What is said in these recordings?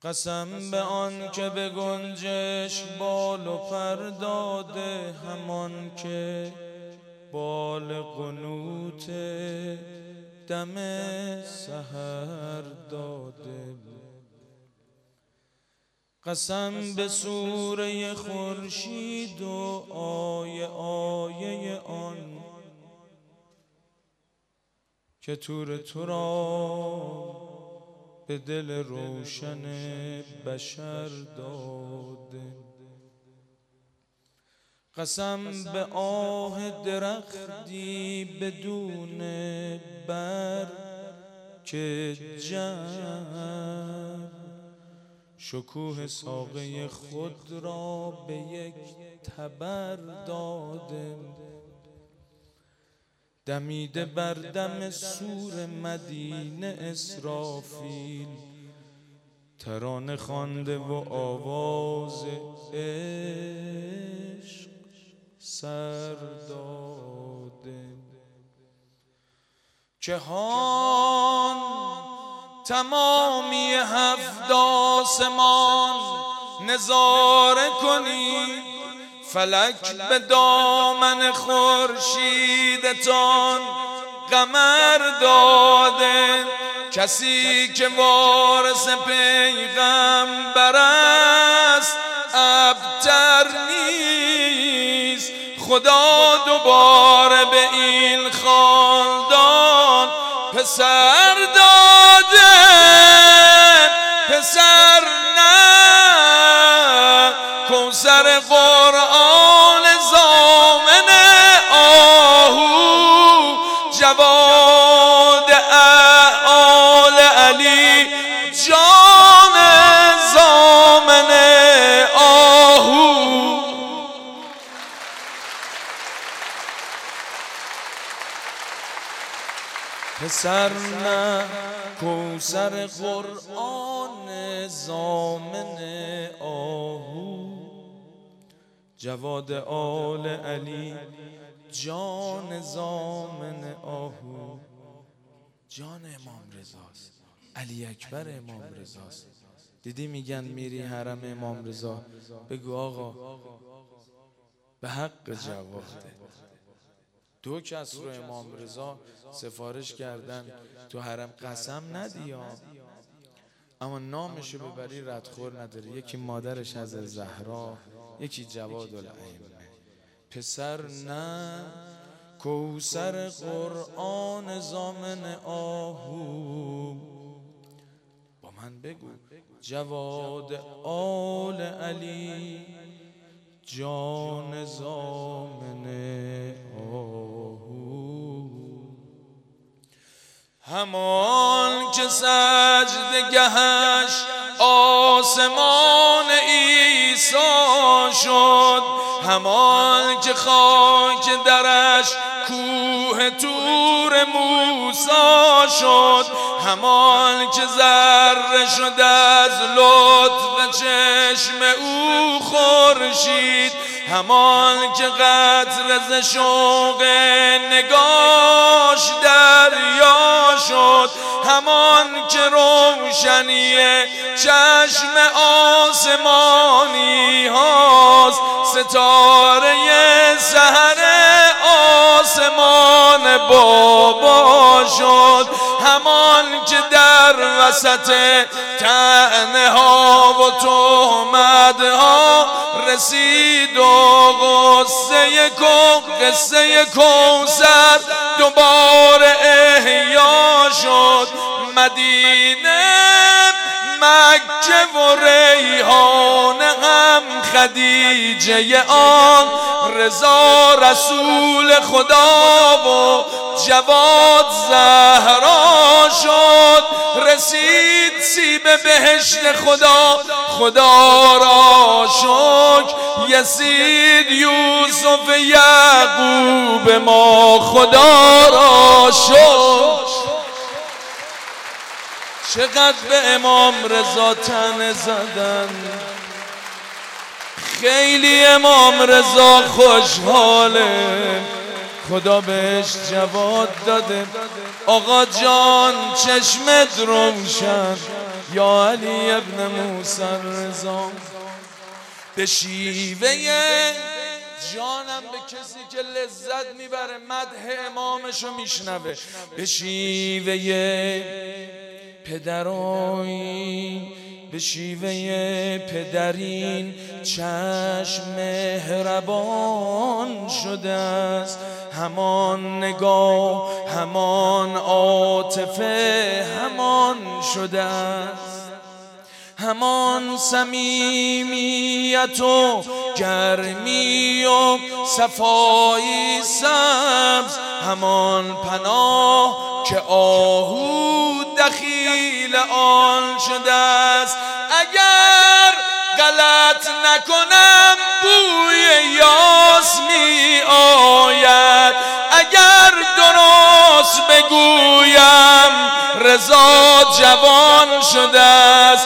قسم به آن که به گنجش بال و پر داده، همان که بال قنوت دم سحر داده. قسم به سوره خورشید و آیه آن که تور تو را به دل روشن بشر داده. قسم به آه درختی بدون بر که جمع شکوه ساقه خود را به یک تبر داده. دمیده بر دم سور مدینه اسرافیل، ترانه خوانده و آواز عشق سر داده. جهان تمامی هفت آسمان نظاره کنید، فلک به دامن خورشیدتان قمر داده. کسی که وارث پیغمبر است ابتر نیست. خدا دوباره به این خاندان پسر داده. پسر نه، کوثر قرآن ضامن آهو، جواد آل علی جان ضامن آهو. پسر نه، کوثر قرآن ضامن آهو، جواد آل علی جان ضامن آهو. جان امام رضاست، علی اکبر امام رضاست. دیدی میگن میری حرم امام رضا، بگو آقا به حق جواده. دو کس رو امام رضا سفارش کردن تو حرم، قسم ندی اما نامشو ببری ردخور نداره. یکی مادرش از زهرا، یکی جواد الائمه. پسر نه، کوثر قرآن ضامن آهو. با من بگو جواد آل علی جان ضامن آهو. همان که سجدگهش آسمان عیسی شد، همان که خاک درش کوه طور موسی شد، همان که ذره شد از لطف چشم او خورشید، همان که قطره ز شوق نگاش دریا شد، همان که روشنی چشم آسمانی هاست، ستاره سحر آسمان بابا شد، همان که در وسط طعنه ها و تهمت ها رسید و قصه کوثر دوباره احیا شد. مدینه، مکه و ریحان هم خدیجه آن، رضا رسول خدا و جواد زهرا شد. رسید سیب بهشت خدا، خدا را شکر. یزید یوسف یعقوب ما، خدا را شکر. چقدر به امام رضا تن زدن، خیلی امام رضا خوشحاله، خدا بهش جواد داده. آقا جان چشمت روشن، یا علی ابن موسی الرضا. به شیوه جانم به کسی که لذت میبره مدح امامشو میشنوه، به شیوه پدرایی، به شیوه پدرین چشم مهربان شده است. همان نگاه، همان عاطفه همان شده است. همان صمیمیت و گرمی و صفایی سبز، همان پناه که آهو دخیل آن شده است. اگر غلط نکنم بوی یاس می آید، اگر درست بگویم رضا جوان شده است.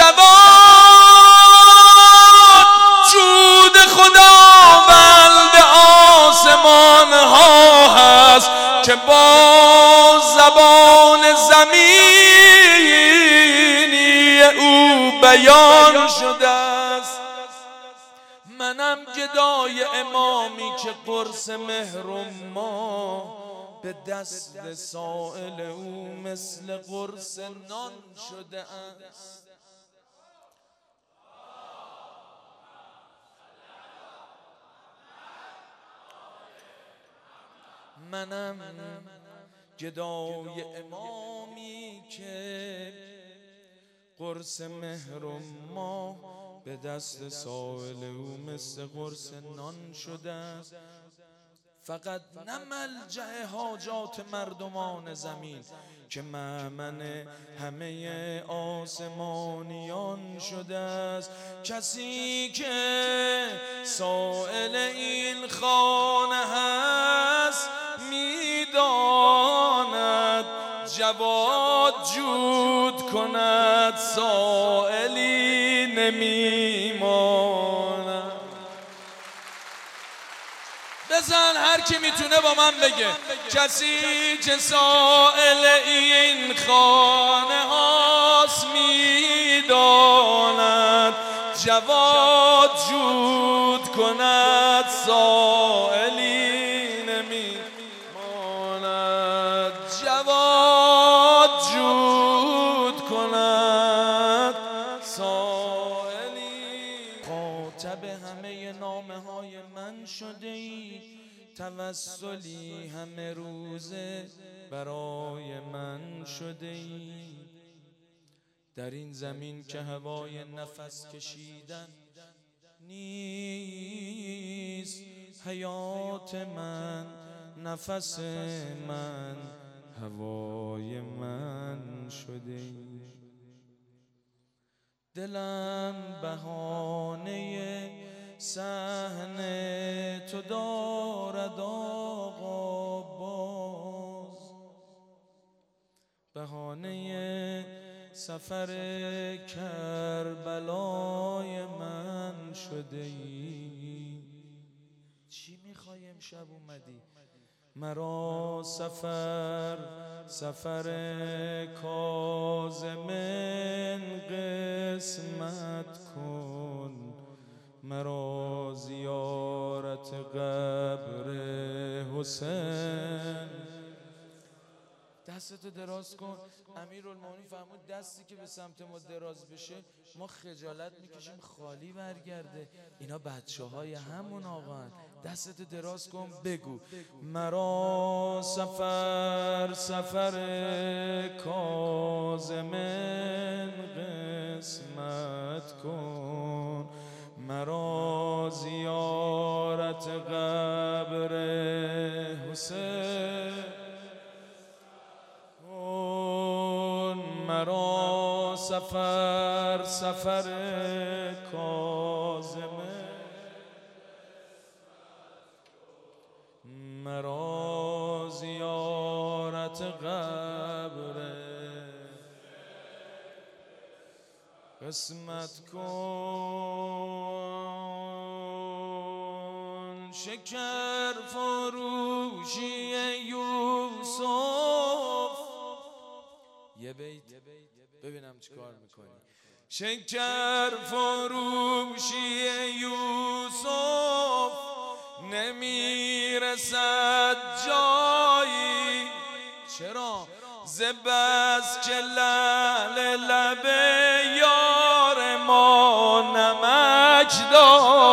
جوان جود خداوند آسمان ها هست که با زبان زمینی او بیان شده است. منم گدای امامی که قرص مهر ما به دست سائل او مثل قرص نان شده است. منم گدای امامی که قرص مهر ما به دست سائل او مثل قرص نان شده است. فقط نه ملجأ حاجات مردمان زمین که مأمن همه آسمانیان شده است. کسی که سائل این خانه هست میداند جواد جود کند سائلی نمیماند. بزن هر کی میتونه با من بگه کسی که سائل این خانه هاست میداند جواد جود کند سائلی نمیماند. جواد جود کند سائلی. خاطب همه نامه های من شده ای، توسلی همه روزه برای من شده ای. در این زمین که هوای نفس کشیدن نیست، حیات من، نفس من، هوای من شده ای. دلم بهانه صحنه تو دارد آقا، باز بهانه سفر کربلای من شده ای. چی میخوای امشب اومدی؟ مرا سفر کاظمن قسمت کن، مرا زیارت قبر حسین. دستتو دراز کن. امیرالمومنین فرمود دستی که به سمت ما دراز بشه ما خجالت میکشیم خالی برگرده. اینا بچه های همون آقا. دستتو دراز کن بگو مرا سفر کاظمن قسمت کن، مرا زیارت قبر حسین. مرا سفر کاظمه، مرا زیارت قبر قسمت کن. شکر فروشی یوسف، یه بیت ببینم چی کار میکنی. شکر فروشی یوسف نمیرسد جایی، چرا؟ زبس که لعل لب یار ما نمک داری.